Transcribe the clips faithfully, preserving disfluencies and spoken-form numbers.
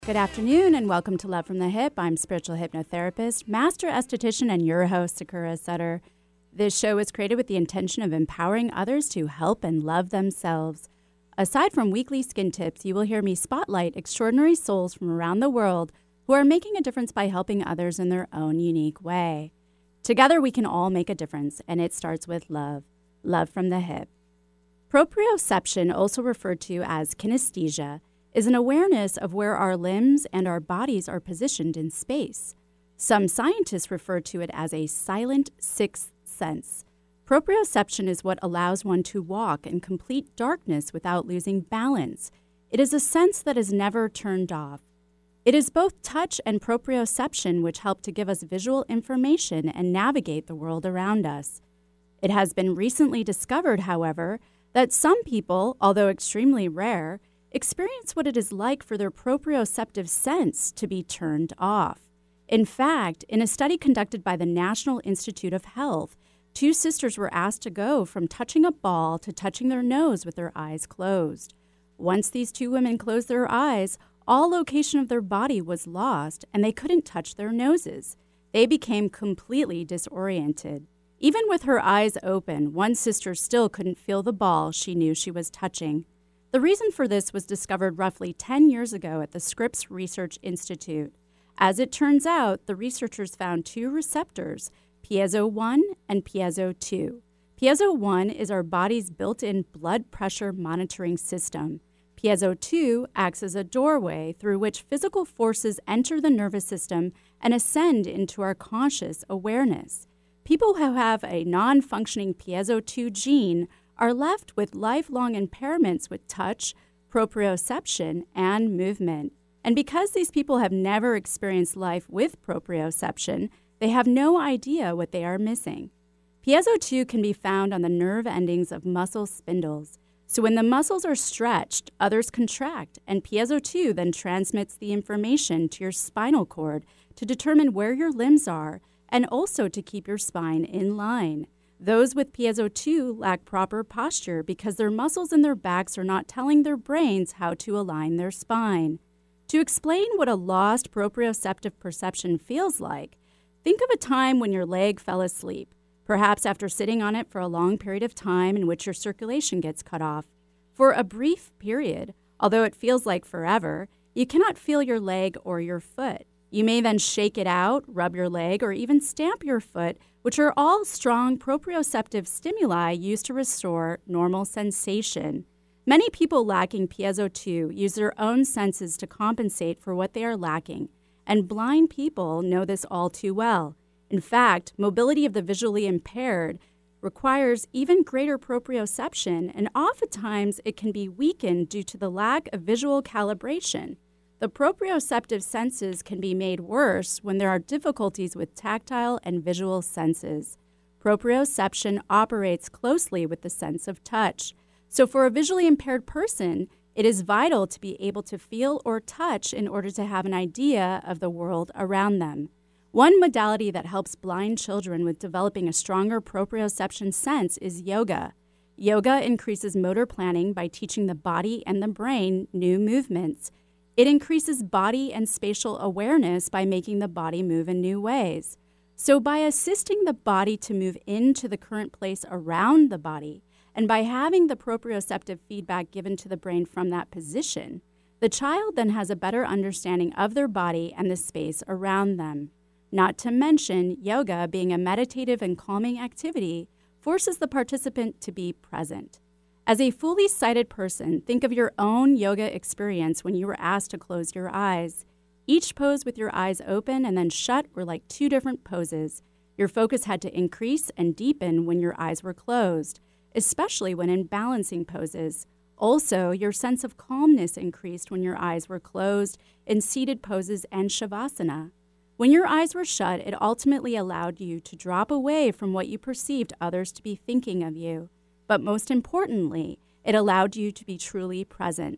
Good afternoon and welcome to Love from the Hip. I'm spiritual hypnotherapist, master esthetician, and your host, Sakura Sutter. This show is created with the intention of empowering others to help and love themselves. Aside from weekly skin tips, you will hear me spotlight extraordinary souls from around the world who are making a difference by helping others in their own unique way. Together, we can all make a difference, and it starts with love. Love from the hip. Proprioception, also referred to as kinesthesia, is an awareness of where our limbs and our bodies are positioned in space. Some scientists refer to it as a silent sixth sense. Proprioception is what allows one to walk in complete darkness without losing balance. It is a sense that is never turned off. It is both touch and proprioception which help to give us visual information and navigate the world around us. It has been recently discovered, however, that some people, although extremely rare, experience what it is like for their proprioceptive sense to be turned off. In fact, in a study conducted by the National Institute of Health, two sisters were asked to go from touching a ball to touching their nose with their eyes closed. Once these two women closed their eyes, all location of their body was lost and they couldn't touch their noses. They became completely disoriented. Even with her eyes open, one sister still couldn't feel the ball she knew she was touching. The reason for this was discovered roughly ten years ago at the Scripps Research Institute. As it turns out, the researchers found two receptors, piezo one and piezo two. Piezo one is our body's built-in blood pressure monitoring system. Piezo two acts as a doorway through which physical forces enter the nervous system and ascend into our conscious awareness. People who have a non-functioning piezo two gene are left with lifelong impairments with touch, proprioception, and movement. And because these people have never experienced life with proprioception, they have no idea what they are missing. Piezo two can be found on the nerve endings of muscle spindles. So when the muscles are stretched, others contract, and piezo two then transmits the information to your spinal cord to determine where your limbs are and also to keep your spine in line. Those with piezo two lack proper posture because their muscles in their backs are not telling their brains how to align their spine. To explain what a lost proprioceptive perception feels like, think of a time when your leg fell asleep, perhaps after sitting on it for a long period of time in which your circulation gets cut off. For a brief period, although it feels like forever, you cannot feel your leg or your foot. You may then shake it out, rub your leg, or even stamp your foot, which are all strong proprioceptive stimuli used to restore normal sensation. Many people lacking piezo two use their own senses to compensate for what they are lacking, and blind people know this all too well. In fact, mobility of the visually impaired requires even greater proprioception, and oftentimes it can be weakened due to the lack of visual calibration. The proprioceptive senses can be made worse when there are difficulties with tactile and visual senses. Proprioception operates closely with the sense of touch. So for a visually impaired person, it is vital to be able to feel or touch in order to have an idea of the world around them. One modality that helps blind children with developing a stronger proprioception sense is yoga. Yoga increases motor planning by teaching the body and the brain new movements. It increases body and spatial awareness by making the body move in new ways. So by assisting the body to move into the current place around the body, and by having the proprioceptive feedback given to the brain from that position, the child then has a better understanding of their body and the space around them. Not to mention, yoga, being a meditative and calming activity, forces the participant to be present. As a fully sighted person, think of your own yoga experience when you were asked to close your eyes. Each pose with your eyes open and then shut were like two different poses. Your focus had to increase and deepen when your eyes were closed, especially when in balancing poses. Also, your sense of calmness increased when your eyes were closed in seated poses and shavasana. When your eyes were shut, it ultimately allowed you to drop away from what you perceived others to be thinking of you. But most importantly, it allowed you to be truly present.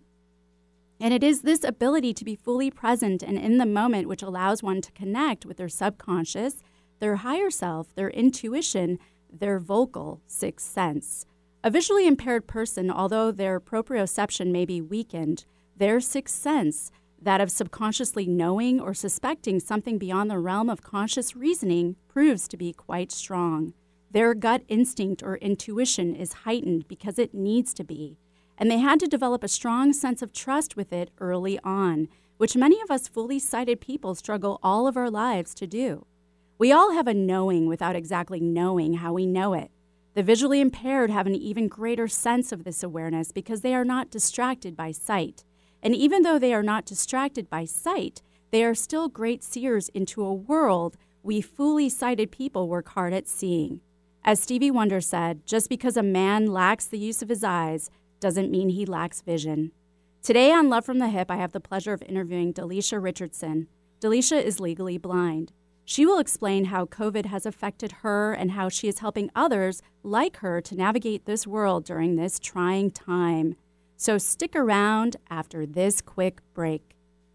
And it is this ability to be fully present and in the moment which allows one to connect with their subconscious, their higher self, their intuition, their vocal sixth sense. A visually impaired person, although their proprioception may be weakened, their sixth sense, That of subconsciously knowing or suspecting something beyond the realm of conscious reasoning proves to be quite strong. Their gut instinct or intuition is heightened because it needs to be, and they had to develop a strong sense of trust with it early on, which many of us fully sighted people struggle all of our lives to do. We all have a knowing without exactly knowing how we know it. The visually impaired have an even greater sense of this awareness because they are not distracted by sight. And even though they are not distracted by sight, they are still great seers into a world we fully sighted people work hard at seeing. As Stevie Wonder said, just because a man lacks the use of his eyes doesn't mean he lacks vision. Today on Love from the Hip, I have the pleasure of interviewing Delisha Richardson. Delisha is legally blind. She will explain how COVID has affected her and how she is helping others like her to navigate this world during this trying time. So stick around after this quick break.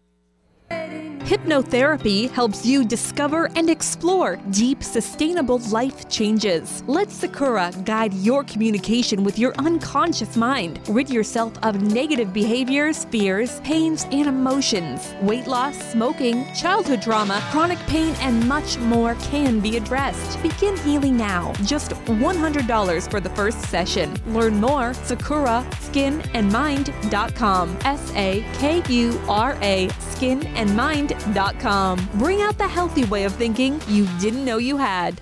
Hypnotherapy helps you discover and explore deep, sustainable life changes. Let Sakura guide your communication with your unconscious mind. Rid yourself of negative behaviors, fears, pains, and emotions. Weight loss, smoking, childhood trauma, chronic pain, and much more can be addressed. Begin healing now. Just one hundred dollars for the first session. Learn more, sakura skin and mind dot com. S A K U R A, skin and mind dot com. Bring out the healthy way of thinking you didn't know you had.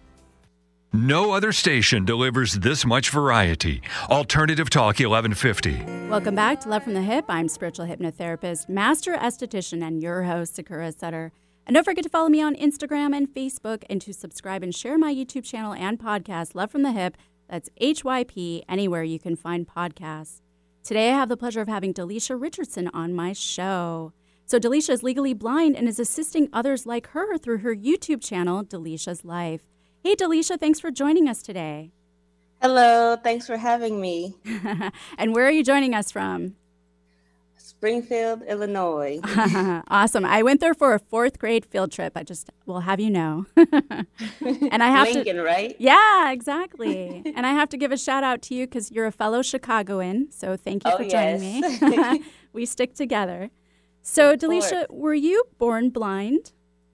No other station delivers this much variety. Alternative Talk eleven fifty. Welcome back to Love from the Hip. I'm spiritual hypnotherapist, master esthetician, and your host, Sakura Sutter. And don't forget to follow me on Instagram and Facebook and to subscribe and share my YouTube channel and podcast, Love from the Hip. That's H Y P, anywhere you can find podcasts. Today I have the pleasure of having Delisha Richardson on my show. So Delisha is legally blind and is assisting others like her through her YouTube channel, Delisha's Life. Hey, Delisha, thanks for joining us today. Hello, thanks for having me. And where are you joining us from? Springfield, Illinois. Awesome. I went there for a fourth grade field trip. I just will have you know. And I have Lincoln, to, right? Yeah, exactly. And I have to give a shout out to you because you're a fellow Chicagoan. So thank you oh, for joining yes. me. We stick together. So, Delisha, were you born blind?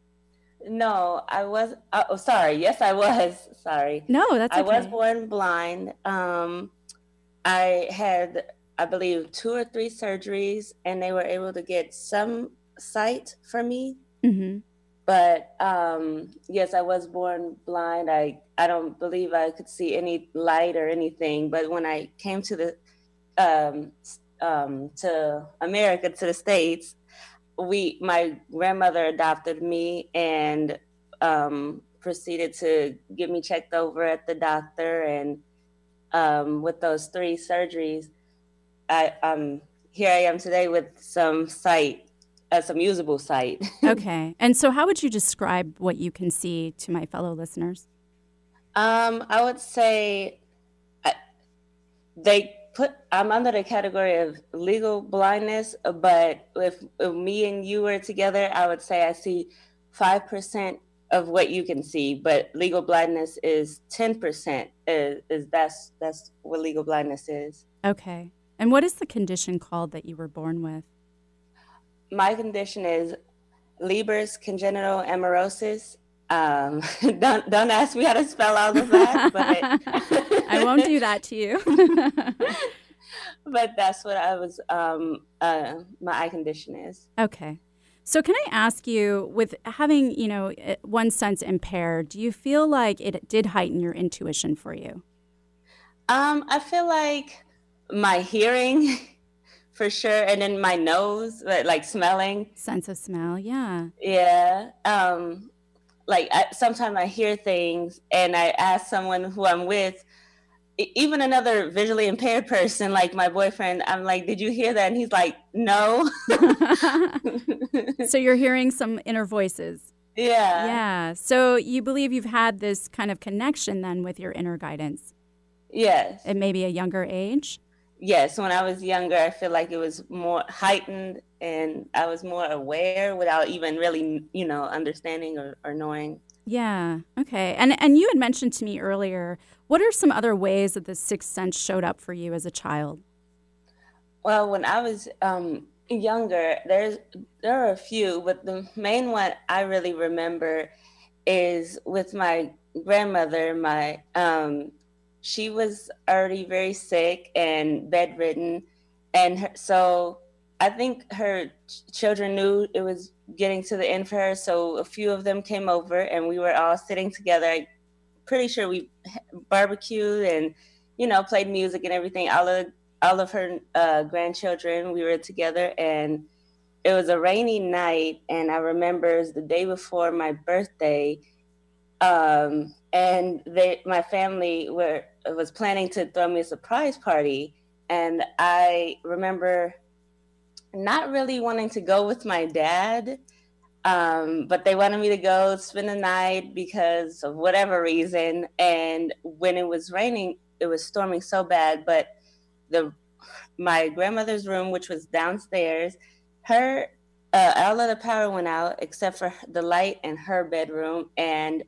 No, I was. Oh, sorry. Yes, I was. Sorry. No, that's okay. I was born blind. Um, I had, I believe, two or three surgeries, and they were able to get some sight for me. Mm-hmm. But um, yes, I was born blind. I, I don't believe I could see any light or anything. But when I came to the um, um, to America, to the States, we my grandmother adopted me and um, proceeded to get me checked over at the doctor. And um, with those three surgeries, I um here I am today with some sight, uh, some usable sight. Okay. And so how would you describe what you can see to my fellow listeners? Um, I would say I, they put, I'm under the category of legal blindness, but if, if me and you were together, I would say I see five percent of what you can see, but legal blindness is ten percent is, is that's, that's what legal blindness is. Okay. And what is the condition called that you were born with? My condition is Leber's congenital amaurosis. Um, don't don't ask me how to spell all of that, but I won't do that to you. But that's what I was. Um, uh, my eye condition is. Okay, so can I ask you, with having you know one sense impaired, do you feel like it did heighten your intuition for you? Um, I feel like my hearing, for sure, and then my nose, like smelling. Sense of smell, yeah. Yeah. Um, like I, sometimes I hear things and I ask someone who I'm with, even another visually impaired person, like my boyfriend, I'm like, did you hear that? And he's like, no. So you're hearing some inner voices. Yeah. Yeah. So you believe you've had this kind of connection then with your inner guidance? Yes. At maybe a younger age? Yes. When I was younger, I feel like it was more heightened and I was more aware without even really, you know, understanding or, or knowing. Yeah. Okay. And and you had mentioned to me earlier, what are some other ways that the sixth sense showed up for you as a child? Well, when I was, um, younger, there's there are a few, but the main one I really remember is with my grandmother. My um, she was already very sick and bedridden, and her, so I think her ch- children knew it was getting to the end for her. So a few of them came over, and we were all sitting together. I'm pretty sure we barbecued and, you know, played music and everything. All of all of her uh, grandchildren, we were together, and it was a rainy night. And I remember it was the day before my birthday, um, and they, my family were was planning to throw me a surprise party, and I remember not really wanting to go with my dad, um, but they wanted me to go spend the night because of whatever reason. And when it was raining, it was storming so bad, but the my grandmother's room, which was downstairs, her uh, all of the power went out except for the light in her bedroom, and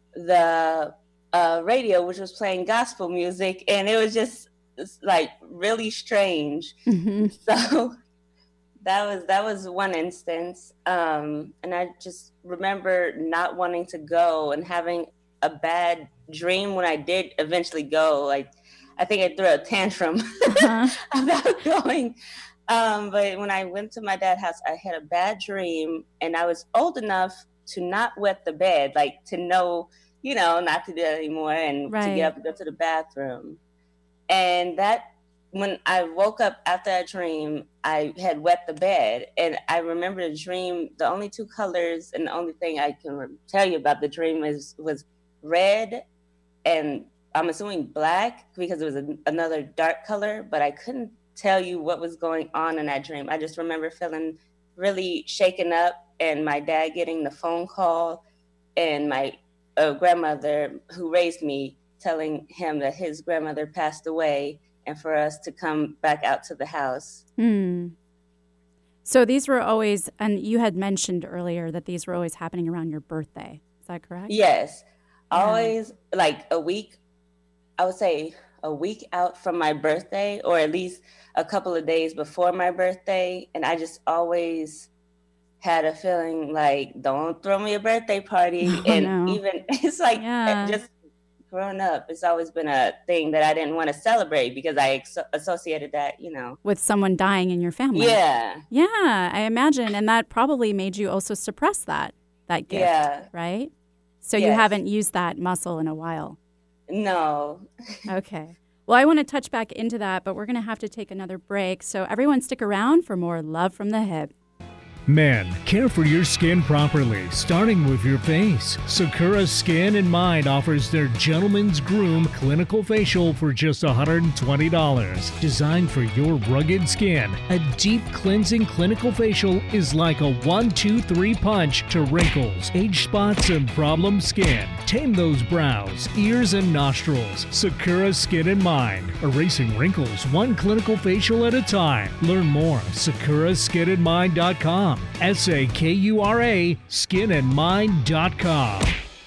the uh, radio, which was playing gospel music, and it was just like really strange. Mm-hmm. So that was that was one instance, um, and I just remember not wanting to go and having a bad dream when I did eventually go. Like, I think I threw a tantrum uh-huh. about going. Um, but when I went to my dad's house, I had a bad dream, and I was old enough to not wet the bed, like to know, you know, not to do that anymore, and right. to get up and go to the bathroom. And that, when I woke up after that dream, I had wet the bed. And I remember the dream, the only two colors and the only thing I can re- tell you about the dream is was red, and I'm assuming black because it was a, another dark color, but I couldn't tell you what was going on in that dream. I just remember feeling really shaken up, and my dad getting the phone call, and my uh, grandmother who raised me telling him that his grandmother passed away, and for us to come back out to the house. Hmm. So these were always, and you had mentioned earlier that these were always happening around your birthday. Is that correct? Yes. Yeah. Always like a week, I would say a week out from my birthday, or at least a couple of days before my birthday. And I just always had a feeling like, don't throw me a birthday party. Oh, and no. even, it's like, Yeah. just growing up, it's always been a thing that I didn't want to celebrate because I ex- associated that, you know. With someone dying in your family. Yeah. Yeah, I imagine. And that probably made you also suppress that, that gift, Yeah. right? So Yes. you haven't used that muscle in a while. No. Okay. Well, I want to touch back into that, but we're going to have to take another break. So everyone stick around for more Love from the Hip. Men, care for your skin properly, starting with your face. Sakura Skin and Mind offers their Gentleman's Groom Clinical Facial for just one hundred twenty dollars. Designed for your rugged skin, a deep cleansing clinical facial is like a one two three punch to wrinkles, age spots, and problem skin. Tame those brows, ears, and nostrils. Sakura Skin and Mind, erasing wrinkles one clinical facial at a time. Learn more at sakura skin and mind dot com. S A K U R A, skin and mind dot com.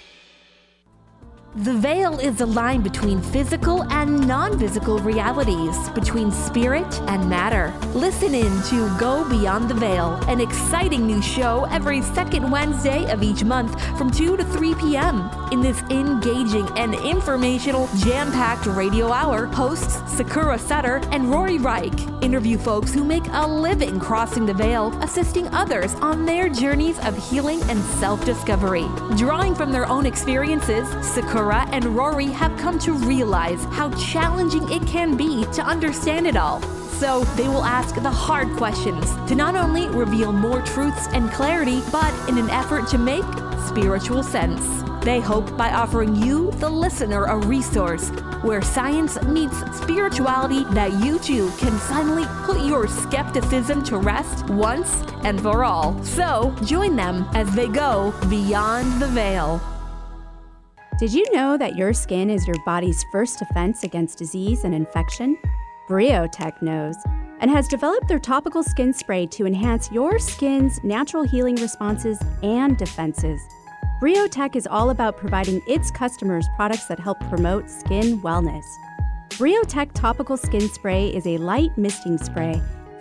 The veil is a line between physical and non-physical realities, between spirit and matter. Listen in to Go Beyond the Veil, an exciting new show every second Wednesday of each month from two to three p.m. In this engaging and informational, jam-packed radio hour, hosts Sakura Sutter and Rory Reich interview folks who make a living crossing the veil, assisting others on their journeys of healing and self-discovery. Drawing from their own experiences, Sakura and Rory have come to realize how challenging it can be to understand it all. So they will ask the hard questions to not only reveal more truths and clarity, but in an effort to make spiritual sense. They hope by offering you, the listener, a resource where science meets spirituality that you too can finally put your skepticism to rest once and for all. So join them as they go beyond the veil. Did you know that your skin is your body's first defense against disease and infection? Briotech knows and has developed their topical skin spray to enhance your skin's natural healing responses and defenses. Briotech is all about providing its customers products that help promote skin wellness. Briotech Topical Skin Spray is a light misting spray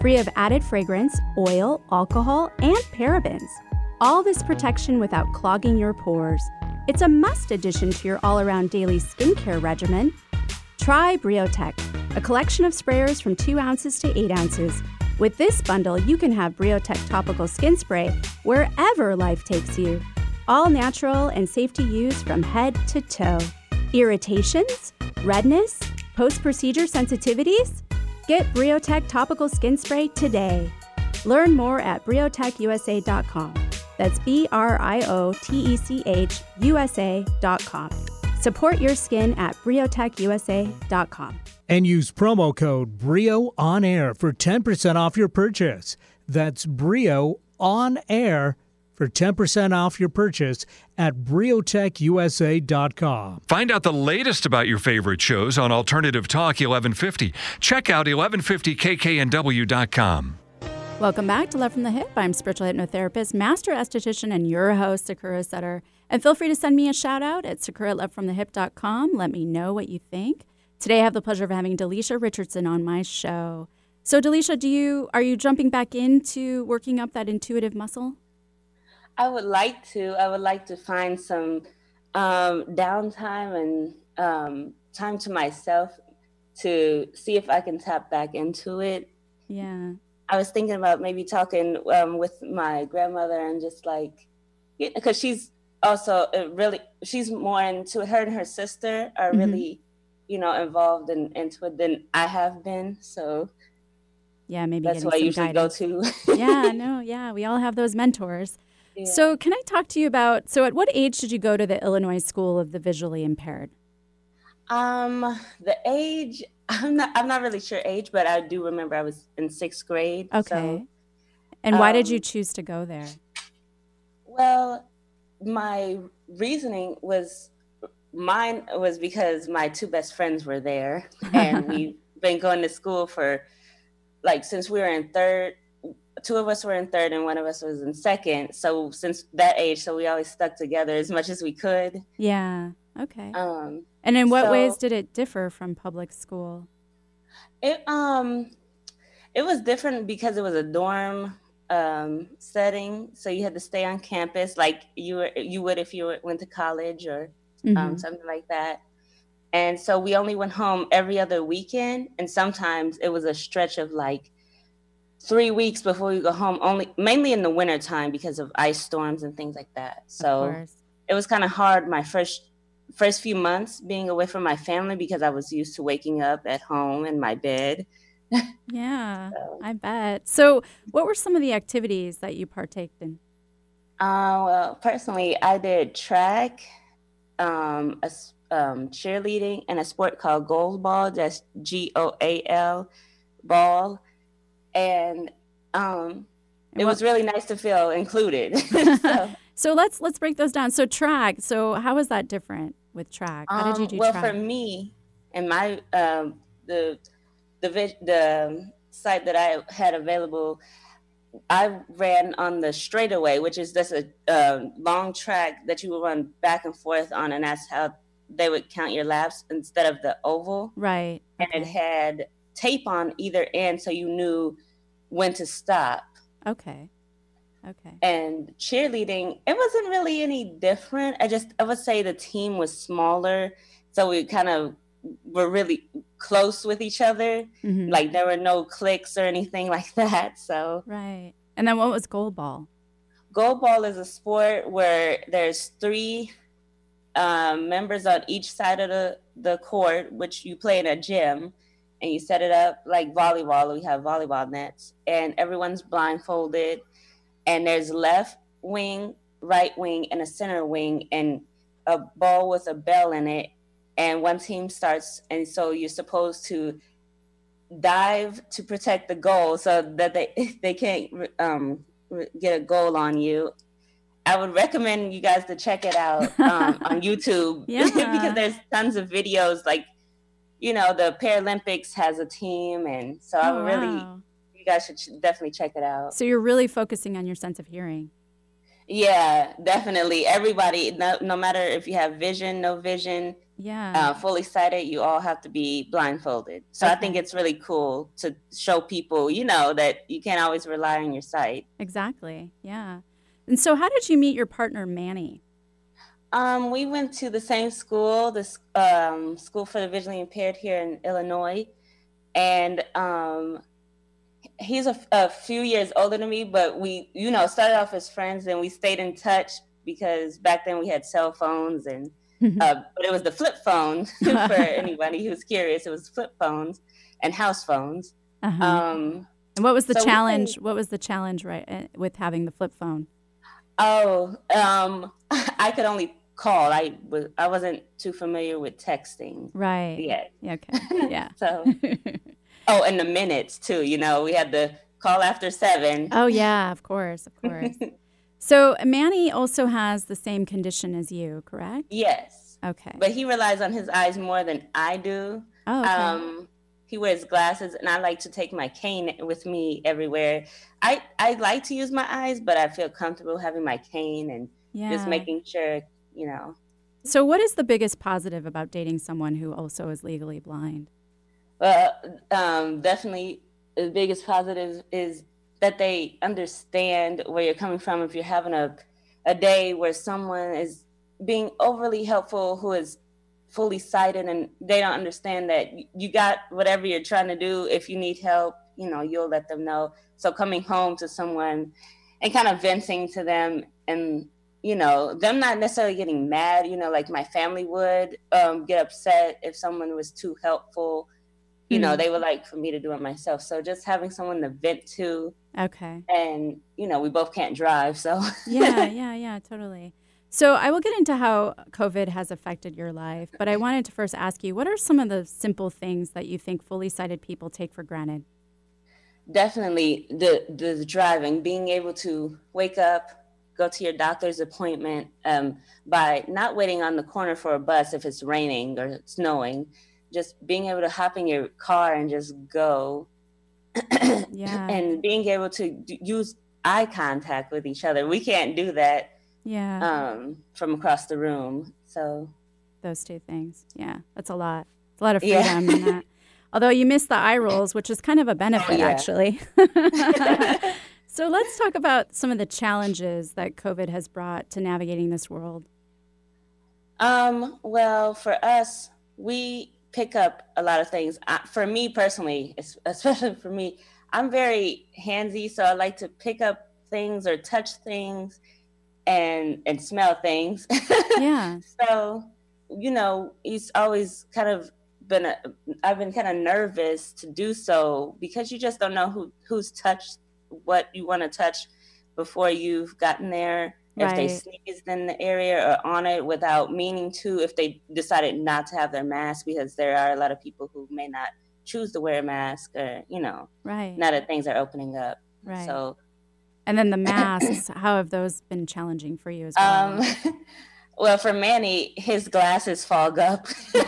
free of added fragrance, oil, alcohol, and parabens. All this protection without clogging your pores. It's a must addition to your all-around daily skincare regimen. Try BrioTech, a collection of sprayers from two ounces to eight ounces. With this bundle, you can have BrioTech topical skin spray wherever life takes you. All natural and safe to use from head to toe. Irritations? Redness? Post-procedure sensitivities? Get BrioTech topical skin spray today. Learn more at briotech u s a dot com. That's B R I O T E C H U S A dot com. Support your skin at briotech u s a dot com. And use promo code Brio On Air for ten percent off your purchase. That's Brio On Air for ten percent off your purchase at briotech u s a dot com. Find out the latest about your favorite shows on Alternative Talk eleven fifty. Check out eleven fifty k k n w dot com. Welcome back to Love from the Hip. I'm spiritual hypnotherapist, master esthetician, and your host, Sakura Sutter. And feel free to send me a shout out at sakura at love from the hip dot com. Let me know what you think. Today I have the pleasure of having Delisha Richardson on my show. So Delisha, do you are you jumping back into working up that intuitive muscle? I would like to. I would like to find some um, downtime and um, time to myself to see if I can tap back into it. Yeah. I was thinking about maybe talking um, with my grandmother and just like, because she's also really, she's more into, her and her sister are mm-hmm. really, you know, involved in, into it than I have been. So yeah, maybe that's what I usually guidance. go to. yeah, no, yeah, we all have those mentors. Yeah. So can I talk to you about, so at what age did you go to the Illinois School of the Visually Impaired? Um, the age, I'm not, I'm not really sure age, but I do remember I was in sixth grade. Okay. So, and why um, did you choose to go there? Well, my reasoning was, mine was because my two best friends were there and we've been going to school for, like, since we were in third, two of us were in third and one of us was in second. So since that age, so we always stuck together as much as we could. Yeah. Okay. Um, and in what so, ways did it differ from public school? It um, it was different because it was a dorm um, setting, so you had to stay on campus like you were you would if you went to college or mm-hmm. um, something like that. And so we only went home every other weekend, and sometimes it was a stretch of like three weeks before we go home. Only mainly in the winter time because of ice storms and things like that. So it was kind of hard my first. First few months being away from my family because I was used to waking up at home in my bed. Yeah, so. I bet. So what were some of the activities that you partaked in? Uh, well, personally, I did track, um, a, um, cheerleading, and a sport called goal ball. That's G O A L ball. And um, it what? was really nice to feel included. so. So let's let's break those down. So track. So how is that different with track? How did you do um, well, track? Well, for me, and my um, the the the site that I had available, I ran on the straightaway, which is just a uh, long track that you would run back and forth on, and that's how they would count your laps instead of the oval. Right. And okay. it had tape on either end, so you knew when to stop. Okay. Okay. And cheerleading, it wasn't really any different. I just, I would say the team was smaller. So we kind of were really close with each other. Mm-hmm. Like there were no cliques or anything like that. So. Right. And then what was goal ball? Goal ball is a sport where there's three um, members on each side of the, the court, which you play in a gym. And you set it up like volleyball. We have volleyball nets. And everyone's blindfolded. And there's left wing, right wing, and a center wing, and a ball with a bell in it. And one team starts, and so you're supposed to dive to protect the goal so that they they can't um, get a goal on you. I would recommend you guys to check it out um, on YouTube yeah. because there's tons of videos. Like, you know, the Paralympics has a team, and so I would oh, really. Wow. You guys should definitely check it out. So you're really focusing on your sense of hearing. Yeah, definitely. Everybody, no, no matter if you have vision, no vision, Yeah. uh, fully sighted, you all have to be blindfolded. So I think Okay. it's really cool to show people, you know, that you can't always rely on your sight. Exactly. Yeah. And so how did you meet your partner, Manny? Um, we went to the same school, the s- um, School for the Visually Impaired here in Illinois. And um, he's a, a few years older than me, but we, you know, started off as friends and we stayed in touch because back then we had cell phones and, uh, but it was the flip phone for anybody who's curious. It was flip phones and house phones. Uh-huh. Um, And what was the so we challenge? stayed- What was the challenge, right, uh, with having the flip phone? oh, um, I could only call. I was, I wasn't too familiar with texting Right. yet. Yeah, okay. Yeah. So, oh, and the minutes too. You know, we had the call after seven. Oh, yeah, of course, of course. So Manny also has the same condition as you, correct? Yes, Okay. but he relies on his eyes more than I do. Oh, okay. Um, he wears glasses, and I like to take my cane with me everywhere. I I like to use my eyes, but I feel comfortable having my cane and yeah. just making sure, you know. So what is the biggest positive about dating someone who also is legally blind? Well, um, definitely the biggest positive is that they understand where you're coming from. If you're having a, a day where someone is being overly helpful who is fully sighted and they don't understand that y- you got whatever you're trying to do. If you need help, you know, you'll let them know. So coming home to someone and kind of venting to them and, you know, them not necessarily getting mad, you know, like my family would um, get upset if someone was too helpful. You know, Hmm. they would like for me to do it myself. So just having someone to vent to, Okay. and, you know, we both can't drive. So, Yeah, yeah, yeah, totally. So I will get into how COVID has affected your life, but I wanted to first ask you, what are some of the simple things that you think fully sighted people take for granted? definitely the, the driving, being able to wake up, go to your doctor's appointment um, by not waiting on the corner for a bus if it's raining or snowing, just being able to hop in your car and just go. Yeah. And being able to d- use eye contact with each other. We can't do that Yeah, um, from across the room. So, those two things. Yeah, that's a lot. It's a lot of Yeah. freedom in that. Although you miss the eye rolls, which is kind of a benefit, yeah. actually. So let's talk about some of the challenges that COVID has brought to navigating this world. um, well, for us, we pick up a lot of things. Uh, for me personally, es- especially for me, I'm very handsy, so I like to pick up things or touch things and and smell things. Yeah. So, you know, it's always kind of been a, I've been kind of nervous to do so because you just don't know who who's touched what you want to touch before you've gotten there. If they Right. sneezed in the area or on it without meaning to, if they decided not to have their mask, because there are a lot of people who may not choose to wear a mask, or, you know, Right. now that things are opening up. Right. So, And then the masks, how have those been challenging for you as well? um, well, for Manny, his glasses fog up.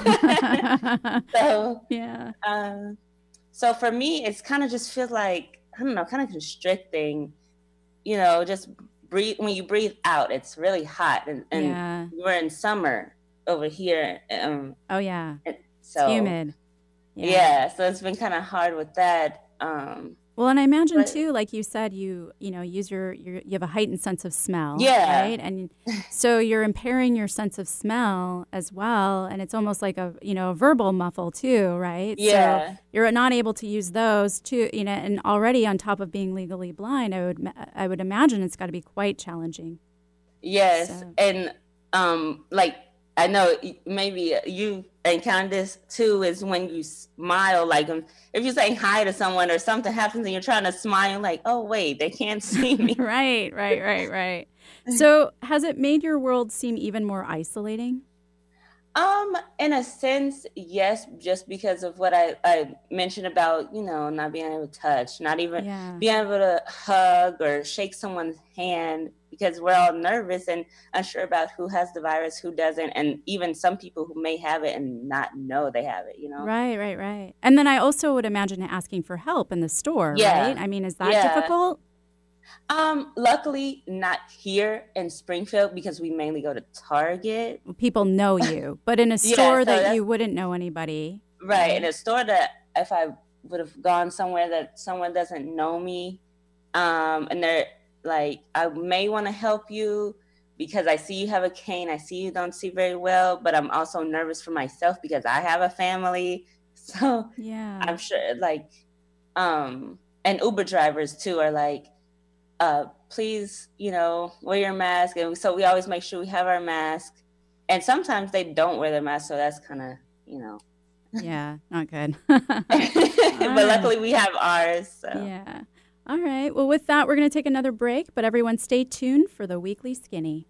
So, Yeah. um, so for me, it's kind of just feels like, I don't know, kind of constricting, you know, just breathe. When you breathe out, it's really hot. And, and Yeah. we're in summer over here. Um, Oh, yeah. and It's so, humid. yeah, so it's been kind of hard with that. Um, Well, and I imagine But- too, like you said, you you know use your, your you have a heightened sense of smell, Yeah. right? And so you're impairing your sense of smell as well, and it's almost like a you know a verbal muffle too, right? Yeah. So you're not able to use those too, you know, and already on top of being legally blind, I would ma- I would imagine it's got to be quite challenging. Yes, So- and um, like I know y- maybe you encountered this too. Is when you smile, like um, if you're saying hi to someone or something happens and you're trying to smile, like, oh wait, they can't see me. Right, right, right, right. So has it made your world seem even more isolating? Um, in a sense, yes, just because of what I, I mentioned about, you know, not being able to touch, not even Yeah. being able to hug or shake someone's hand because we're all nervous and unsure about who has the virus, who doesn't, and even some people who may have it and not know they have it, you know? Right, right, right. And then I also would imagine asking for help in the store, Yeah. right? I mean, is that Yeah. difficult? Um, luckily not here in Springfield because we mainly go to Target. People know you, but in a Yeah, store so that that's- you wouldn't know anybody. Right, in a store that if I would have gone somewhere that someone doesn't know me, um, and they're like, I may want to help you because I see you have a cane, I see you don't see very well, but I'm also nervous for myself because I have a family. So Yeah. I'm sure, like, um, and Uber drivers too are like, uh, please, you know, wear your mask. And so we always make sure we have our mask. And sometimes they don't wear their mask, so that's kind of, you know. Yeah, not good. But luckily we have ours. So. Yeah. All right. Well, with that, we're going to take another break, but everyone stay tuned for the Weekly Skinny.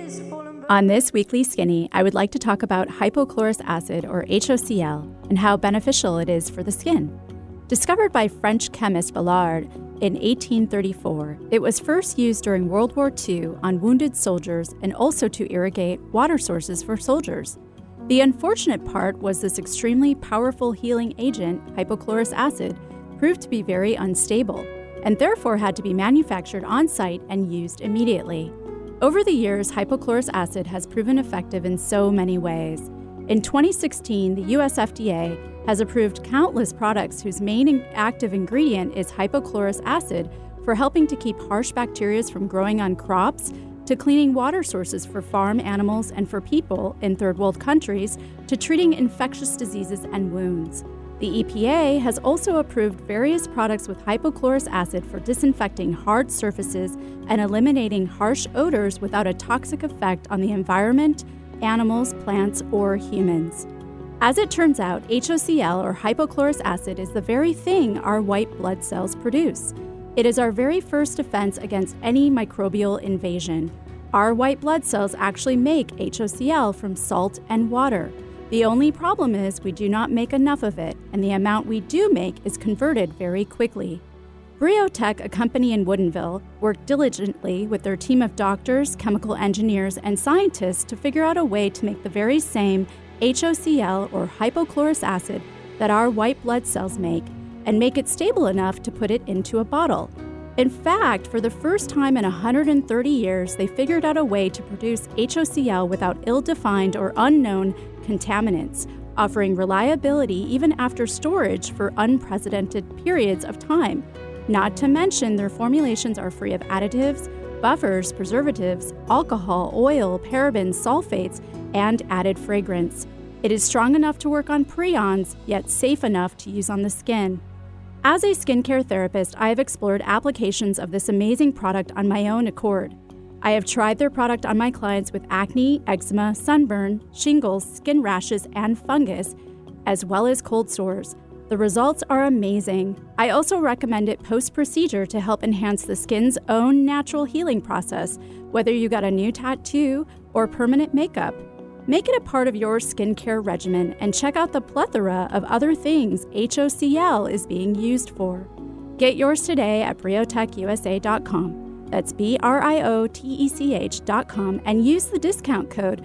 On this Weekly Skinny, I would like to talk about hypochlorous acid, or H O C L, and how beneficial it is for the skin. Discovered by French chemist Vallard in eighteen thirty-four, it was first used during World War Two on wounded soldiers and also to irrigate water sources for soldiers. The unfortunate part was this extremely powerful healing agent, hypochlorous acid, proved to be very unstable, and therefore had to be manufactured on-site and used immediately. Over the years, hypochlorous acid has proven effective in so many ways. In twenty sixteen, the U S F D A has approved countless products whose main active ingredient is hypochlorous acid for helping to keep harsh bacteria from growing on crops, to cleaning water sources for farm animals and for people in third world countries, to treating infectious diseases and wounds. The E P A has also approved various products with hypochlorous acid for disinfecting hard surfaces and eliminating harsh odors without a toxic effect on the environment, animals, plants, or humans. As it turns out, H O C L, or hypochlorous acid, is the very thing our white blood cells produce. It is our very first defense against any microbial invasion. Our white blood cells actually make H O C L from salt and water. The only problem is we do not make enough of it, and the amount we do make is converted very quickly. Briotech, a company in Woodinville, worked diligently with their team of doctors, chemical engineers, and scientists to figure out a way to make the very same H O C L, or hypochlorous acid, that our white blood cells make, and make it stable enough to put it into a bottle. In fact, for the first time in one hundred thirty years, they figured out a way to produce H O C L without ill-defined or unknown contaminants, offering reliability even after storage for unprecedented periods of time. Not to mention, their formulations are free of additives, buffers, preservatives, alcohol, oil, parabens, sulfates, and added fragrance. It is strong enough to work on prions, yet safe enough to use on the skin. As a skincare therapist, I have explored applications of this amazing product on my own accord. I have tried their product on my clients with acne, eczema, sunburn, shingles, skin rashes, and fungus, as well as cold sores. The results are amazing. I also recommend it post-procedure to help enhance the skin's own natural healing process, whether you got a new tattoo or permanent makeup. Make it a part of your skincare regimen and check out the plethora of other things H O C L is being used for. Get yours today at briotech U S A dot com. That's B R I O T E C H dot com, and use the discount code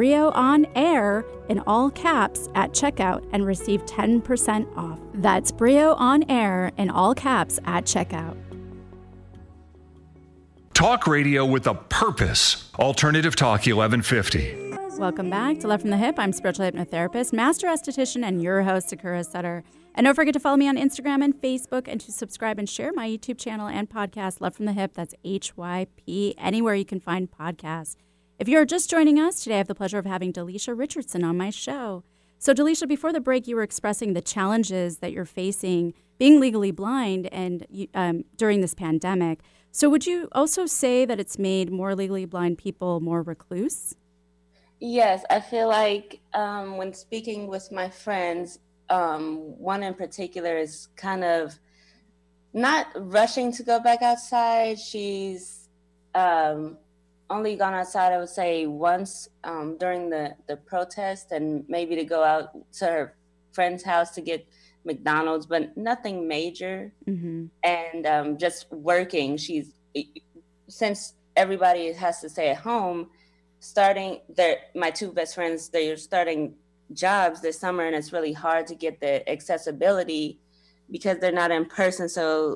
BRIOONAIR in all caps at checkout and receive ten percent off. That's BRIOONAIR in all caps at checkout. Talk radio with a purpose. Alternative Talk eleven fifty. Welcome back to Love from the Hip. I'm spiritual hypnotherapist, master esthetician, and your host, Sakura Sutter. And don't forget to follow me on Instagram and Facebook, and to subscribe and share my YouTube channel and podcast, Love from the Hip. That's H Y P, anywhere you can find podcasts. If you're just joining us, today I have the pleasure of having Delisha Richardson on my show. So, Delisha, before the break, you were expressing the challenges that you're facing being legally blind and um, during this pandemic. So would you also say that it's made more legally blind people more recluse? Yes, I feel like um, when speaking with my friends, um, one in particular is kind of not rushing to go back outside. She's um, only gone outside, I would say, once um, during the, the protest, and maybe to go out to her friend's house to get McDonald's, but nothing major. Mm-hmm. And um, just working. She's, since everybody has to stay at home, starting their, my two best friends, they're starting jobs this summer, and it's really hard to get the accessibility because they're not in person. So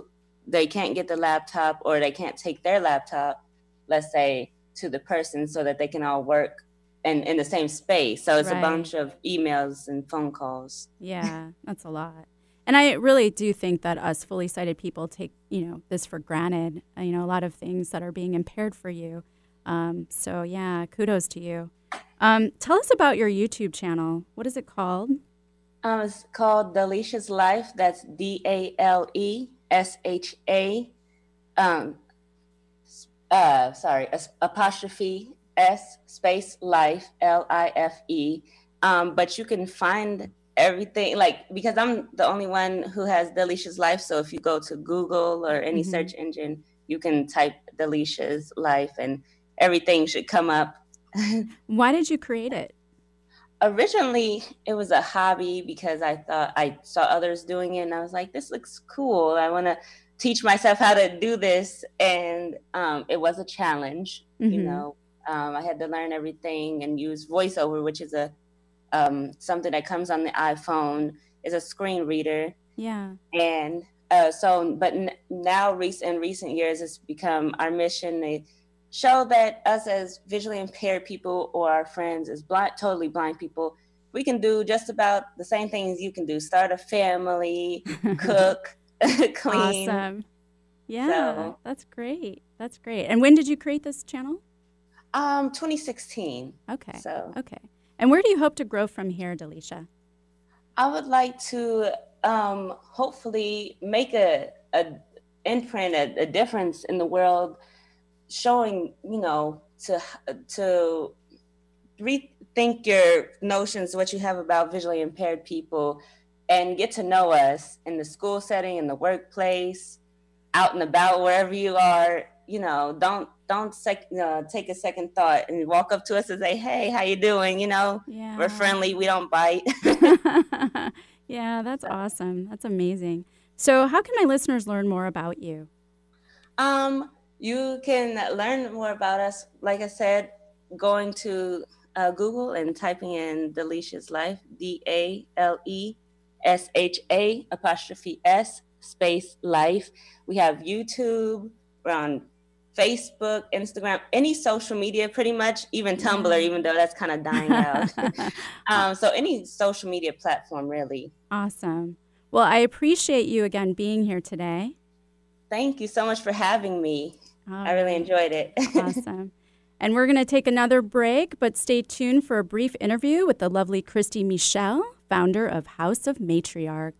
they can't get the laptop, or they can't take their laptop, let's say, to the person so that they can all work in, in the same space. So it's Right. a bunch of emails and phone calls. Yeah, that's a lot. And I really do think that us fully sighted people take, you know, this for granted. Uh, You know, a lot of things that are being impaired for you. Um, so yeah, kudos to you. Um, tell us about your YouTube channel. What is it called? Um, it's called Delicious Life. That's D A L E S H A. Um, s- uh, sorry, as- apostrophe S space life, L I F E. Um, but you can find everything, like, because I'm the only one who has Delicious Life. So if you go to Google or any Mhm. search engine, you can type Delicious Life and everything should come up. Why did you create it? Originally, it was a hobby because I thought I saw others doing it and I was like, this looks cool. I want to teach myself how to do this. And um, it was a challenge, you Mhm. know. Um, I had to learn everything and use VoiceOver, which is a um, something that comes on the iPhone, is a screen reader. Yeah. And uh, so, but n- now, rec- in recent years, it's become our mission to show that us as visually impaired people, or our friends as blind, totally blind people, we can do just about the same things you can do. Start a family, cook, clean. Awesome. Yeah, So- that's great. That's great. And when did you create this channel? Um, twenty sixteen. Okay. So Okay. And where do you hope to grow from here, Delisha? I would like to um, hopefully make a, a imprint, a, a difference in the world, showing, you know, to to rethink your notions, what you have about visually impaired people, and get to know us in the school setting, in the workplace, out and about, wherever you are. You know, don't don't sec- uh, take a second thought and walk up to us and say, "Hey, how you doing?" You know, Yeah. we're friendly. We don't bite. Yeah, that's awesome. That's amazing. So how can my listeners learn more about you? Um, you can learn more about us, like I said, going to uh, Google and typing in Delicious Life, D A L E S H A apostrophe S space life. We have YouTube, we're on Facebook, Instagram, any social media, pretty much, even Tumblr, Yeah. even though that's kind of dying out. um, so any social media platform, really. Awesome. Well, I appreciate you again being here today. Thank you so much for having me. All I really right. enjoyed it. Awesome. And we're going to take another break, but stay tuned for a brief interview with the lovely Christy Michelle, founder of House of Matriarch.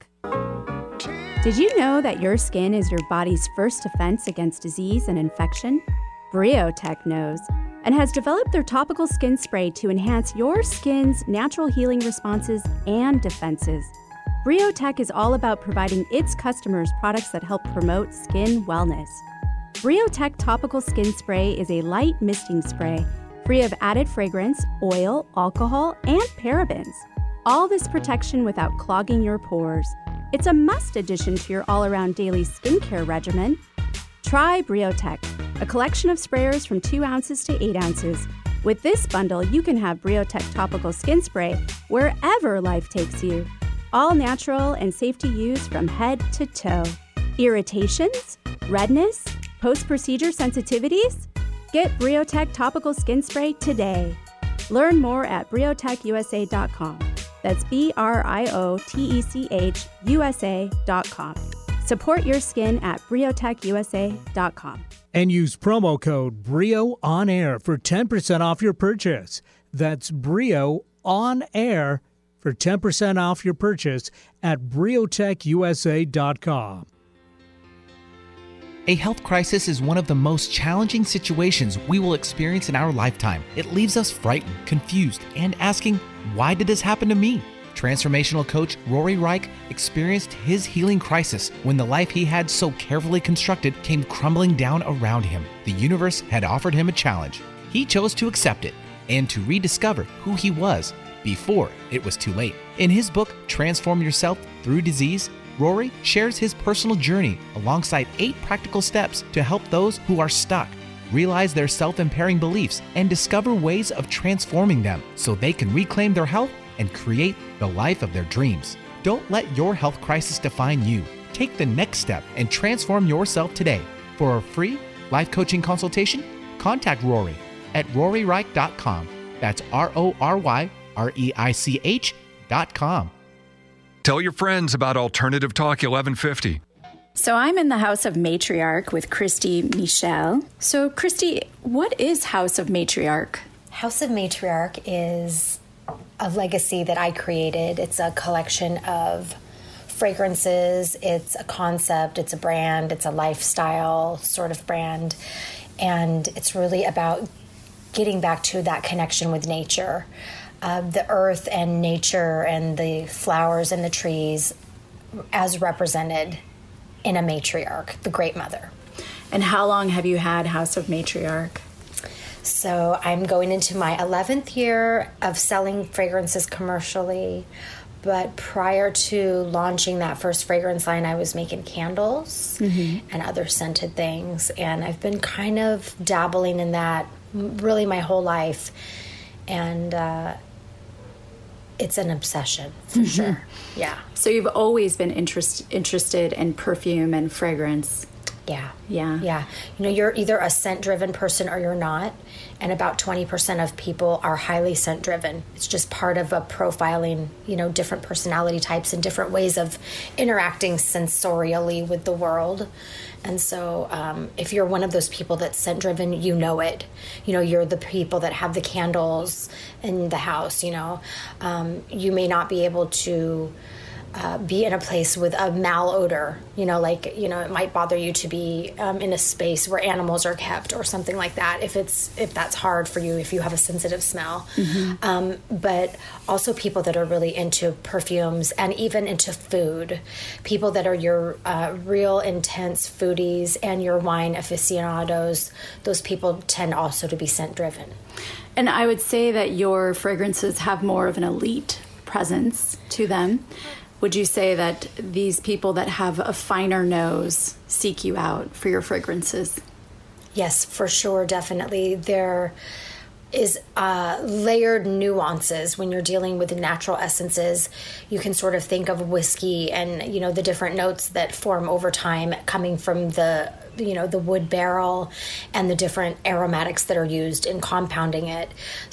Did you know that your skin is your body's first defense against disease and infection? Briotech knows and has developed their topical skin spray to enhance your skin's natural healing responses and defenses. Briotech is all about providing its customers products that help promote skin wellness. Briotech Topical Skin Spray is a light misting spray free of added fragrance, oil, alcohol, and parabens. All this protection without clogging your pores. It's a must addition to your all-around daily skincare regimen. Try Briotech, a collection of sprayers from two ounces to eight ounces. With this bundle, you can have Briotech Topical Skin Spray wherever life takes you. All natural and safe to use from head to toe. Irritations? Redness? Post-procedure sensitivities? Get Briotech Topical Skin Spray today. Learn more at briotech u s a dot com. That's B R I O T E C H U S A dot com. Support your skin at briotech u s a dot com. And use promo code BRIO on air for ten percent off your purchase. That's BRIO on air for ten percent off your purchase at briotech u s a dot com. A health crisis is one of the most challenging situations we will experience in our lifetime. It leaves us frightened, confused, and asking, why did this happen to me? Transformational coach Rory Reich experienced his healing crisis when the life he had so carefully constructed came crumbling down around him. The universe had offered him a challenge. He chose to accept it and to rediscover who he was before it was too late. In his book, Transform Yourself Through Disease, Rory shares his personal journey alongside eight practical steps to help those who are stuck realize their self-impairing beliefs and discover ways of transforming them so they can reclaim their health and create the life of their dreams. Don't let your health crisis define you. Take Take the next step and transform yourself today. For a free life coaching consultation, contact Rory at rory reich dot com. That's R O R Y R E I C H dot com. Tell your friends about Alternative Talk eleven fifty. So I'm in the House of Matriarch with Christy Michelle. So Christy, what is House of Matriarch? House of Matriarch is a legacy that I created. It's a collection of fragrances. It's a concept. It's a brand. It's a lifestyle sort of brand. And it's really about getting back to that connection with nature. Uh, the earth and nature and the flowers and the trees as represented in a matriarch, the Great Mother. And how long have you had House of Matriarch? So I'm going into my eleventh year of selling fragrances commercially. But prior to launching that first fragrance line, I was making candles mm-hmm. and other scented things. And I've been kind of dabbling in that really my whole life. And uh, it's an obsession, for mm-hmm. sure. Yeah. So you've always been interest, interested in perfume and fragrance. Yeah. Yeah. Yeah. You know, you're either a scent-driven person or you're not. And about twenty percent of people are highly scent-driven. It's just part of a profiling, you know, different personality types and different ways of interacting sensorially with the world. And so um, if you're one of those people that's scent-driven, you know it. You know, you're the people that have the candles in the house, you know. Um, you may not be able to Uh, be in a place with a malodor, you know, like, you know, it might bother you to be um, in a space where animals are kept or something like that, if it's, if that's hard for you, if you have a sensitive smell. Mm-hmm. Um, but also people that are really into perfumes and even into food, people that are your uh, real intense foodies and your wine aficionados, those people tend also to be scent driven. And I would say that your fragrances have more of an elite presence to them. Would you say that these people that have a finer nose seek you out for your fragrances? Yes, for sure, definitely. There is uh, layered nuances when you're dealing with natural essences. You can sort of think of whiskey and, you know, the different notes that form over time coming from the, you know, the wood barrel and the different aromatics that are used in compounding it.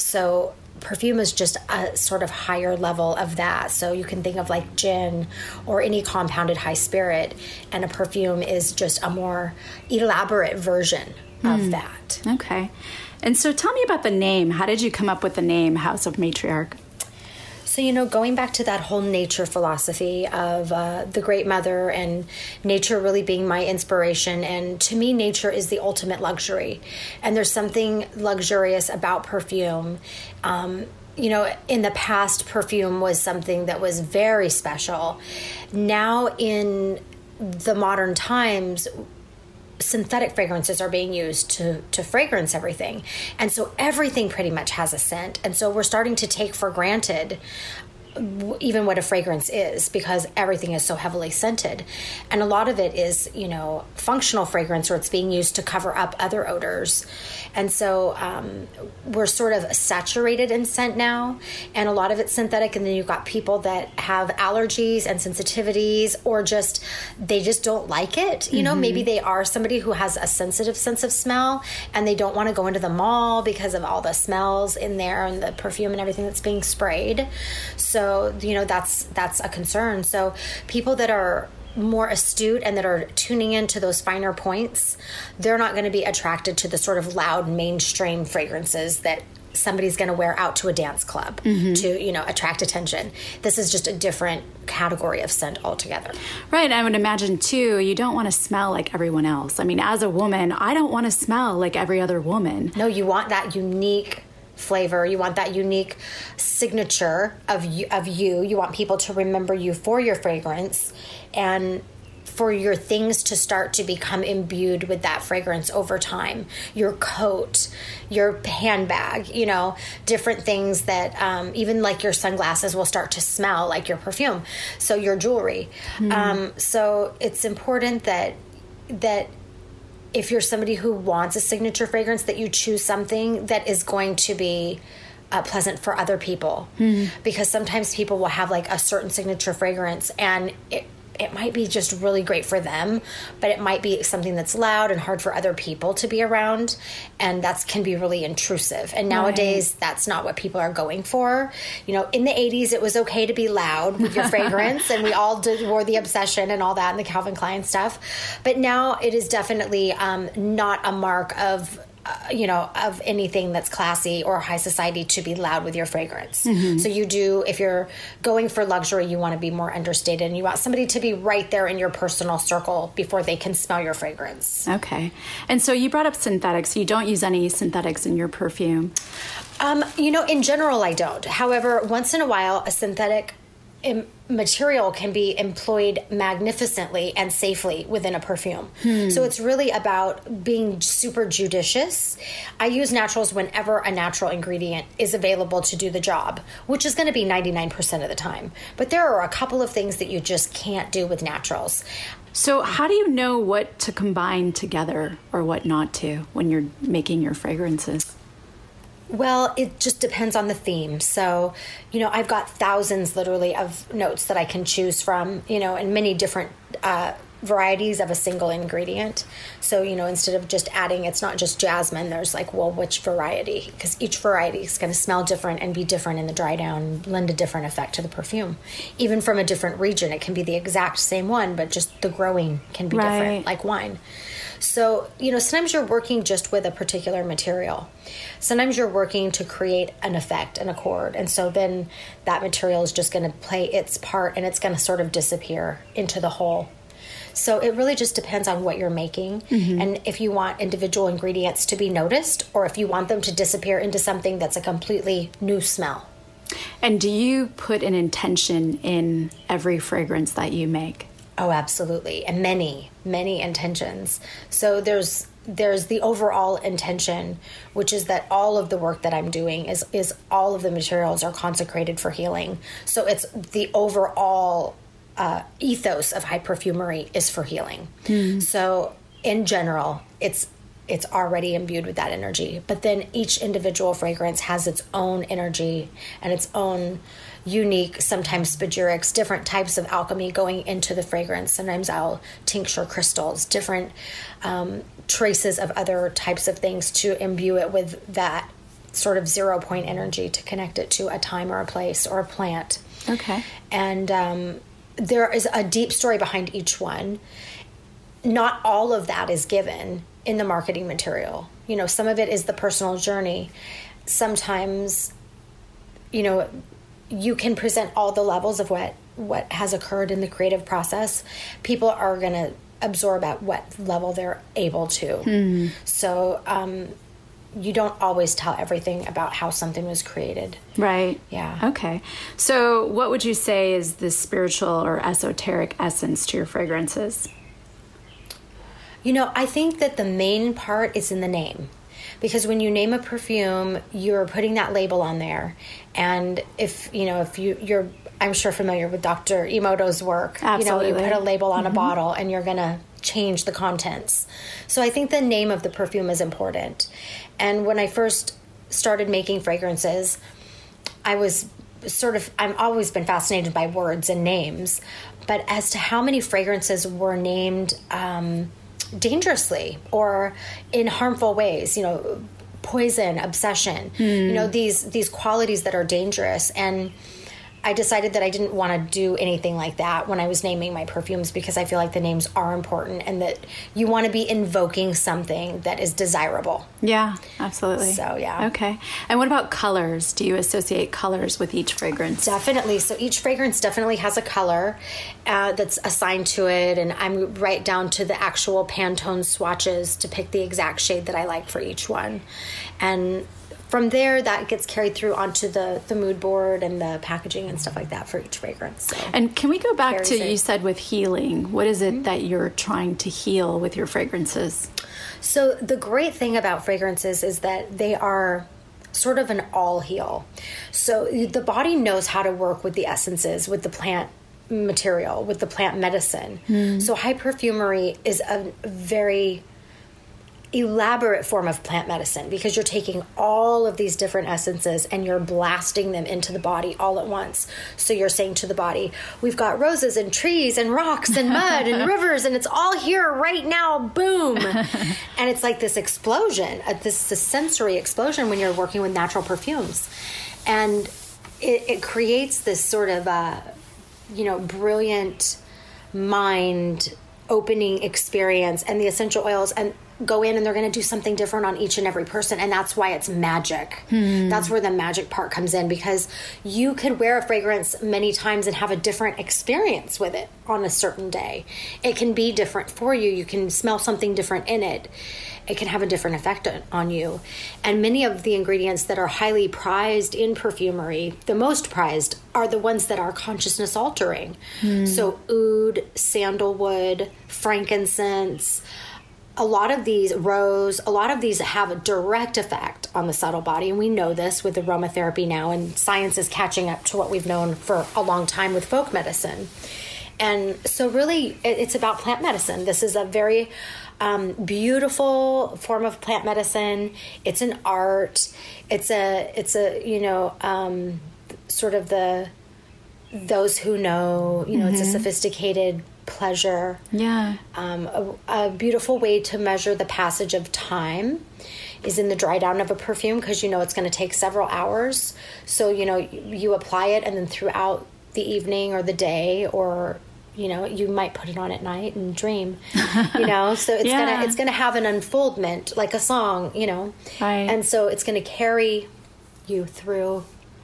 So perfume is just a sort of higher level of that. So you can think of like gin or any compounded high spirit, and a perfume is just a more elaborate version of mm. that. Okay. And so tell me about the name. How did you come up with the name House of Matriarch? So, you know, going back to that whole nature philosophy of uh, the Great Mother and nature really being my inspiration. And to me, nature is the ultimate luxury. And there's something luxurious about perfume. Um, you know, in the past, perfume was something that was very special. Now, in the modern times, synthetic fragrances are being used to, to fragrance everything. And so everything pretty much has a scent. And so we're starting to take for granted even what a fragrance is, because everything is so heavily scented. And a lot of it is, you know, functional fragrance, or it's being used to cover up other odors. And so um, we're sort of saturated in scent now, and a lot of it's synthetic. And then you've got people that have allergies and sensitivities, or just, they just don't like it. You mm-hmm. know, maybe they are somebody who has a sensitive sense of smell and they don't want to go into the mall because of all the smells in there and the perfume and everything that's being sprayed. So So, you know, that's that's a concern. So people that are more astute and that are tuning into those finer points, they're not going to be attracted to the sort of loud mainstream fragrances that somebody's going to wear out to a dance club mm-hmm. to, you know, attract attention. This is just a different category of scent altogether. Right. I would imagine, too, you don't want to smell like everyone else. I mean, as a woman, I don't want to smell like every other woman. No, you want that unique flavor. You want that unique signature of you, of you. You want people to remember you for your fragrance, and for your things to start to become imbued with that fragrance over time. Your coat, your handbag, you know, different things that um, even like your sunglasses will start to smell like your perfume. So your jewelry. Mm. Um, so it's important that that if you're somebody who wants a signature fragrance, that you choose something that is going to be uh, pleasant for other people. Mm-hmm. Because sometimes people will have like a certain signature fragrance, and it, it might be just really great for them, but it might be something that's loud and hard for other people to be around, and that can be really intrusive. And nowadays, right. that's not what people are going for. You know, in the eighties, it was okay to be loud with your fragrance, and we all did, wore the Obsession and all that and the Calvin Klein stuff. But now it is definitely um, not a mark of Uh, you know, of anything that's classy or high society to be loud with your fragrance. Mm-hmm. So you do, if you're going for luxury, you want to be more understated, and you want somebody to be right there in your personal circle before they can smell your fragrance. Okay. And so you brought up synthetics. You don't use any synthetics in your perfume? Um, you know, in general, I don't. However, once in a while, a synthetic im- material can be employed magnificently and safely within a perfume. Hmm. So it's really about being super judicious. I use naturals whenever a natural ingredient is available to do the job, which is going to be ninety-nine percent of the time. But there are a couple of things that you just can't do with naturals. So how do you know what to combine together or what not to when you're making your fragrances? Well, it just depends on the theme. So, you know, I've got thousands literally of notes that I can choose from, you know, and many different uh, varieties of a single ingredient. So, you know, instead of just adding, it's not just jasmine, there's like, well, which variety? Because each variety is going to smell different and be different in the dry down, lend a different effect to the perfume. Even from a different region, it can be the exact same one, but just the growing can be right. different, like wine. So, you know, sometimes you're working just with a particular material. Sometimes you're working to create an effect, an accord. And so then that material is just going to play its part and it's going to sort of disappear into the whole. So it really just depends on what you're making. Mm-hmm. And if you want individual ingredients to be noticed or if you want them to disappear into something that's a completely new smell. And do you put an intention in every fragrance that you make? Oh, absolutely. And many, many intentions. So there's there's the overall intention, which is that all of the work that I'm doing is, is all of the materials are consecrated for healing. So it's the overall uh, ethos of high perfumery is for healing. Mm. So in general, it's it's already imbued with that energy. But then each individual fragrance has its own energy and its own unique, sometimes spagyrics, different types of alchemy going into the fragrance. Sometimes I'll tincture crystals, different um, traces of other types of things to imbue it with that sort of zero point energy to connect it to a time or a place or a plant. Okay. And um, there is a deep story behind each one. Not all of that is given in the marketing material. You know, some of it is the personal journey. Sometimes, you know, you can present all the levels of what, what has occurred in the creative process. People are going to absorb at what level they're able to. Mm. So um, you don't always tell everything about how something was created. Right. Yeah. Okay. So what would you say is the spiritual or esoteric essence to your fragrances? You know, I think that the main part is in the name. Because when you name a perfume, you're putting that label on there. And if, you know, if you, you're, I'm sure familiar with Doctor Emoto's work. Absolutely. You know, you put a label on mm-hmm. a bottle and you're going to change the contents. So I think the name of the perfume is important. And when I first started making fragrances, I was sort of, I've always been fascinated by words and names. But as to how many fragrances were named um, dangerously or in harmful ways, you know, poison, obsession, mm. you know, these these qualities that are dangerous. And I decided that I didn't want to do anything like that when I was naming my perfumes, because I feel like the names are important and that you want to be invoking something that is desirable. Yeah, absolutely. So, yeah. Okay. And what about colors? Do you associate colors with each fragrance? Definitely. So each fragrance definitely has a color uh, that's assigned to it, and I'm right down to the actual Pantone swatches to pick the exact shade that I like for each one. And from there, that gets carried through onto the, the mood board and the packaging and stuff like that for each fragrance. So and can we go back to, it. you said with healing, what is it mm-hmm. that you're trying to heal with your fragrances? So the great thing about fragrances is that they are sort of an all heal. So the body knows how to work with the essences, with the plant material, with the plant medicine. Mm. So high perfumery is a very elaborate form of plant medicine because you're taking all of these different essences and you're blasting them into the body all at once. So you're saying to the body, we've got roses and trees and rocks and mud and rivers and it's all here right now, boom. And it's like this explosion, uh, this, this sensory explosion when you're working with natural perfumes. And it, it creates this sort of, uh, you know, brilliant mind opening experience, and the essential oils and go in and they're going to do something different on each and every person. And that's why it's magic. Hmm. That's where the magic part comes in, because you could wear a fragrance many times and have a different experience with it on a certain day. It can be different for you. You can smell something different in it. It can have a different effect on you. And many of the ingredients that are highly prized in perfumery, the most prized, are the ones that are consciousness altering. Hmm. So oud, sandalwood, frankincense, a lot of these, rose, a lot of these have a direct effect on the subtle body. And we know this with aromatherapy now, and science is catching up to what we've known for a long time with folk medicine. And so really, it's about plant medicine. This is a very um, beautiful form of plant medicine. It's an art. It's a, it's a, you know, um, sort of the, those who know, you know, mm-hmm. it's a sophisticated pleasure. Yeah. Um, a, a beautiful way to measure the passage of time is in the dry down of a perfume, because you know it's going to take several hours. So, you know, you, you apply it, and then throughout the evening or the day, or, you know, you might put it on at night and dream, you know, so it's yeah. going to, it's going to have an unfoldment like a song, you know, right. And so it's going to carry you through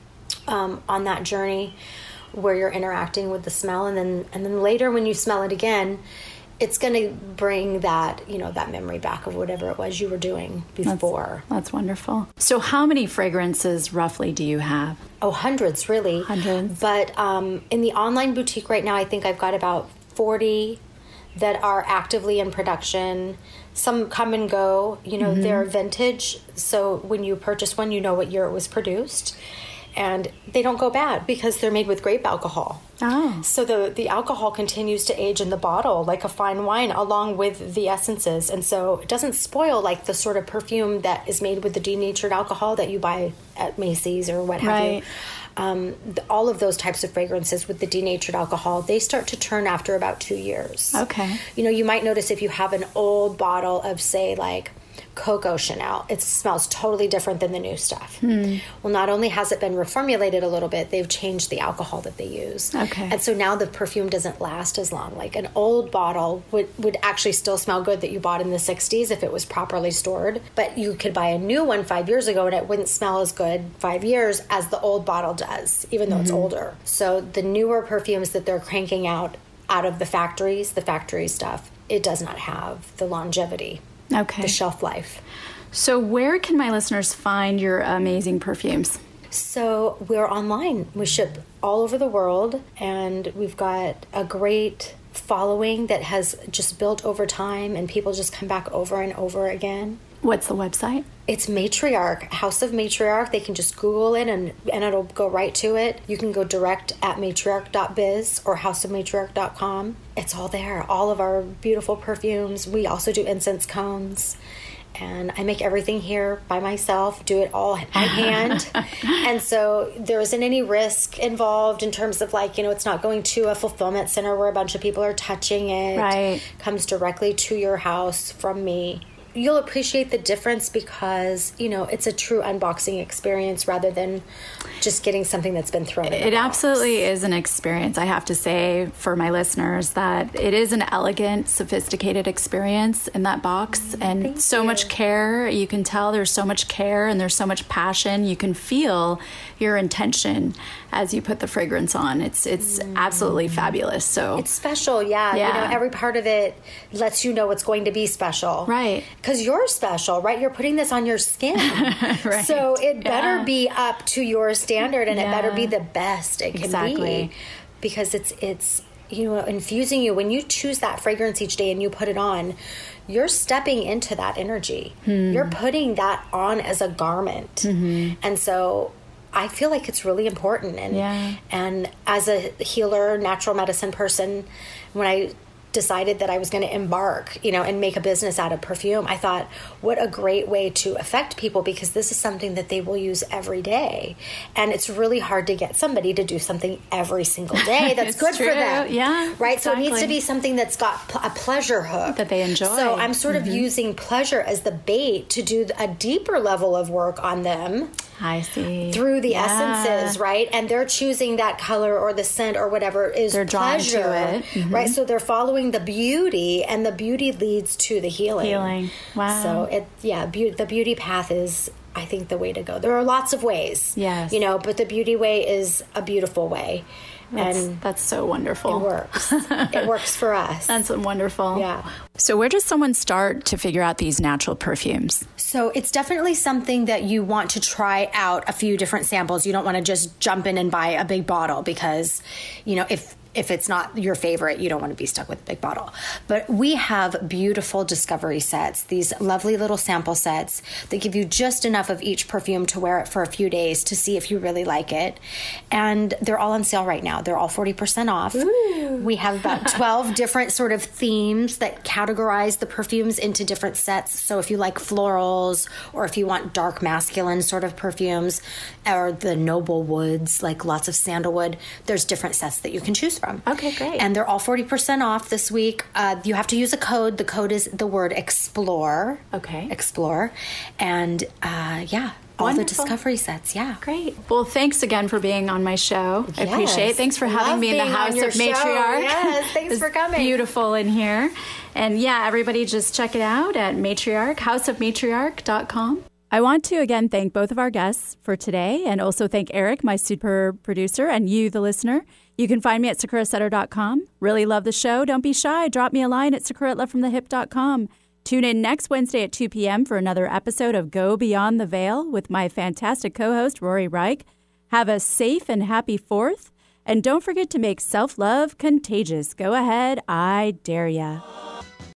um, on that journey where you're interacting with the smell, and then and then later when you smell it again, it's going to bring that, you know, that memory back of whatever it was you were doing before. That's, that's wonderful. So how many fragrances roughly do you have? Oh, hundreds, really. Hundreds. But um, in the online boutique right now, I think I've got about forty that are actively in production. Some come and go, you know, mm-hmm. they're vintage. So when you purchase one, you know what year it was produced. And they don't go bad because they're made with grape alcohol. Oh. So the, the alcohol continues to age in the bottle like a fine wine along with the essences. And so it doesn't spoil like the sort of perfume that is made with the denatured alcohol that you buy at Macy's or what have right. you. Um, the, all of those types of fragrances with the denatured alcohol, they start to turn after about two years. Okay. You know, you might notice if you have an old bottle of, say, like Coco Chanel, it smells totally different than the new stuff. Hmm. Well, not only has it been reformulated a little bit, they've changed the alcohol that they use. Okay. And so now the perfume doesn't last as long. Like an old bottle would, would actually still smell good that you bought in the sixties if it was properly stored. But you could buy a new one five years ago and it wouldn't smell as good five years as the old bottle does, even though mm-hmm. it's older. So the newer perfumes that they're cranking out out of the factories, the factory stuff, it does not have the longevity. Okay. The shelf life. So where can my listeners find your amazing perfumes? So we're online. We ship all over the world, and we've got a great following that has just built over time, and people just come back over and over again. What's the website? It's Matriarch, House of Matriarch. They can just Google it, and, and it'll go right to it. You can go direct at matriarch dot biz or house of matriarch dot com. It's all there. All of our beautiful perfumes. We also do incense cones. And I make everything here by myself, do it all by hand. And so there isn't any risk involved in terms of like, you know, it's not going to a fulfillment center where a bunch of people are touching it. Right. It comes directly to your house from me. You'll appreciate the difference because, you know, it's a true unboxing experience rather than just getting something that's been thrown in It the absolutely box. is an experience. I have to say for my listeners that it is an elegant, sophisticated experience in that box, and Thank so you. much care. You can tell there's so much care and there's so much passion. You can feel your intention as you put the fragrance on. It's it's mm. absolutely fabulous. So it's special, yeah. yeah. You know, every part of it lets you know it's going to be special. Right. Because you're special, right? You're putting this on your skin. Right. So it better yeah. be up to your standard, and yeah. it better be the best it can exactly. be. Because it's, it's, you know, infusing you. When you choose that fragrance each day and you put it on, you're stepping into that energy. Hmm. You're putting that on as a garment. Mm-hmm. And so I feel like it's really important. And, yeah. and as a healer, natural medicine person, when I decided that I was going to embark, you know, and make a business out of perfume, I thought, what a great way to affect people, because this is something that they will use every day. And it's really hard to get somebody to do something every single day that's good true. for them. Yeah, right? Exactly. So it needs to be something that's got a pleasure hook. That they enjoy. So I'm sort mm-hmm. of using pleasure as the bait to do a deeper level of work on them. I see. Through the yeah. essences, right? And they're choosing that color or the scent or whatever is they're drawn pleasure, to it. Mm-hmm. right? So they're following the beauty, and the beauty leads to the healing. Healing. Wow. So it, yeah, be- the beauty path is, I think, the way to go. There are lots of ways, yes, you know, but the beauty way is a beautiful way. That's, and that's so wonderful. It works. It works for us. That's wonderful. Yeah. So where does someone start to figure out these natural perfumes? So it's definitely something that you want to try out a few different samples. You don't want to just jump in and buy a big bottle because, you know, if if it's not your favorite, you don't want to be stuck with a big bottle. But we have beautiful discovery sets, these lovely little sample sets that give you just enough of each perfume to wear it for a few days to see if you really like it. And they're all on sale right now. They're all forty percent off. Ooh. We have about twelve different sort of themes that categorize the perfumes into different sets. So if you like florals, or if you want dark masculine sort of perfumes, or the noble woods, like lots of sandalwood, there's different sets that you can choose from. Okay, great. And they're all forty percent off this week. Uh, you have to use a code. The code is the word explore. Okay. Explore. And uh, yeah, all Wonderful. the discovery sets. Yeah. Great. Well, thanks again for being on my show. I Yes. appreciate it. Thanks for having Love me in the being on House your of show. Matriarch. Yes, thanks It's for coming. Beautiful in here. And yeah, everybody just check it out at Matriarch, house of matriarch dot com. I want to again thank both of our guests for today, and also thank Eric, my super producer, and you, the listener. You can find me at sakura setter dot com. Really love the show. Don't be shy. Drop me a line at sakura at love from the hip dot com. Tune in next Wednesday at two p.m. for another episode of Go Beyond the Veil with my fantastic co-host, Rory Reich. Have a safe and happy fourth. And don't forget to make self-love contagious. Go ahead. I dare ya.